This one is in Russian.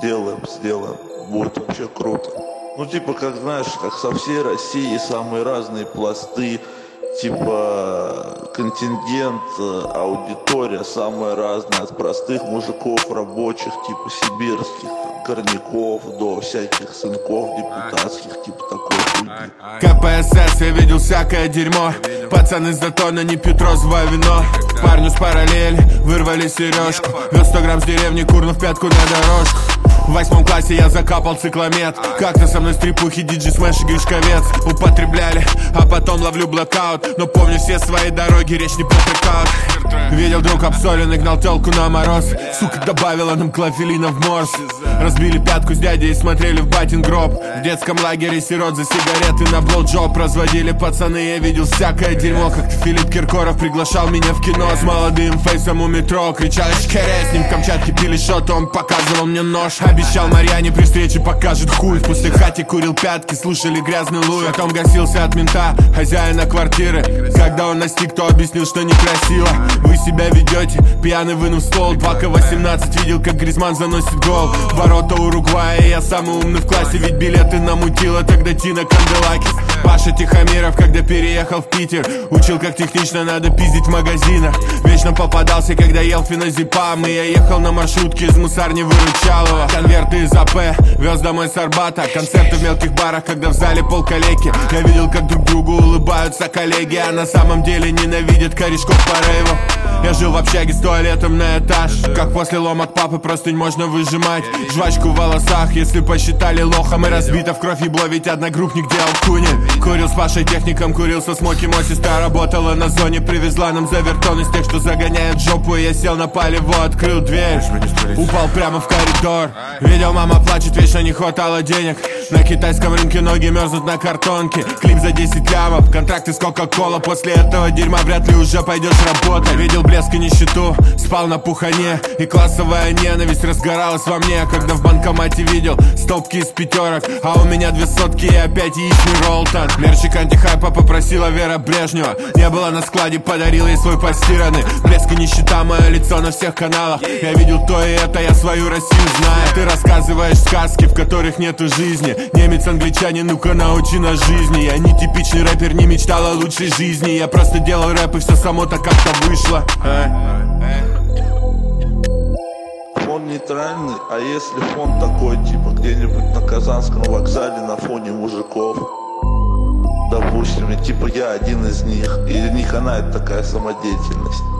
сделаем, будет вообще круто. Ну типа, как знаешь, как со всей России самые разные пласты, типа контингент, аудитория самая разная, от простых мужиков рабочих, типа сибирских, горняков, до всяких сынков депутатских, типа такой хуйни. КПСС, я видел всякое дерьмо. Пацаны с Затона не пьют розовое вино. Парню с параллели вырвали сережку. Вез 100 грамм с деревни, курнув пятку на дорожку. В 8 классе я закапал цикломет. Как-то со мной стрипухи, диджи Смэш и Гришковец употребляли, а потом ловлю блокаут. Но помню все свои дороги, речь не про трекаут. Видел друг обсоленный, гнал телку на мороз. Сука добавила нам клофелина в морс. Разбили пятку с дядей и смотрели в батин гроб. В детском лагере сирот за сигареты на блоуджоп разводили пацаны, я видел всякое дерьмо. Как-то Филипп Киркоров приглашал меня в кино с молодым фейсом у метро. Кричали «Шкере», с ним в Камчатке пили шот, он показывал мне нож. Обещал Марьяне при встрече покажет хуй. В пустой хате курил пятки, слушали грязный луй. Потом гасился от мента, хозяина квартиры. Когда он настиг, то объяснил, что некрасиво вы себя ведете, пьяный вынув ствол. 2К18 видел, как Гризман заносит гол. Ворота Уругвая, я самый умный в классе. Ведь билеты намутила тогда Тина Канделакис. Паша Тихомиров, когда переехал в Питер, учил, как технично надо пиздить в магазинах. Вечно попадался, когда ел феназепам. И я ехал на маршрутке из мусарни Выручалова. Конверты из АП вез домой с Арбата. Концерты в мелких барах, когда в зале полкалеки. Я видел, как друг другу улыбаются коллеги, а на самом деле ненавидят корешков по рейву. Я жил в общаге с туалетом на этаж. Как после ломок папы простынь можно выжимать. Жвачку в волосах, если посчитали лохом. И разбито в кровь ебло, ведь одногруппник делал куни. Курил с Пашей техником, курил со Смоки. Мой сестра работала на зоне, привезла нам завертон из тех, что загоняет жопу. Я сел на палево, открыл дверь, упал прямо в коридор. Видел, мама плачет, вечно не хватало денег. На китайском рынке ноги мерзнут на картонке. Клип за 10 лямов, контракты с Кока-Кола. После этого дерьма вряд ли уже пойдешь работать. Видел блеск и нищету, спал на пухане. И классовая ненависть разгоралась во мне, когда в банкомате видел стопки из пятерок, а у меня 2 сотки и опять яичный роллтон. Мерчик антихайпа попросила Вера Брежнева. Не было на складе, подарил ей свой постиранный. Блеск и нищета, мое лицо на всех каналах. Я видел то и это, я свою Россию знаю. Ты рассказываешь сказки, в которых нету жизни. Немец, англичанин, ну-ка научи нас жизни. Я не типичный рэпер, не мечтал о лучшей жизни. Я просто делал рэп и все само так как-то вышло. Фон нейтральный, а если фон такой, типа где-нибудь на Казанском вокзале на фоне мужиков, допустим, и типа я один из них, и для них она это такая самодеятельность.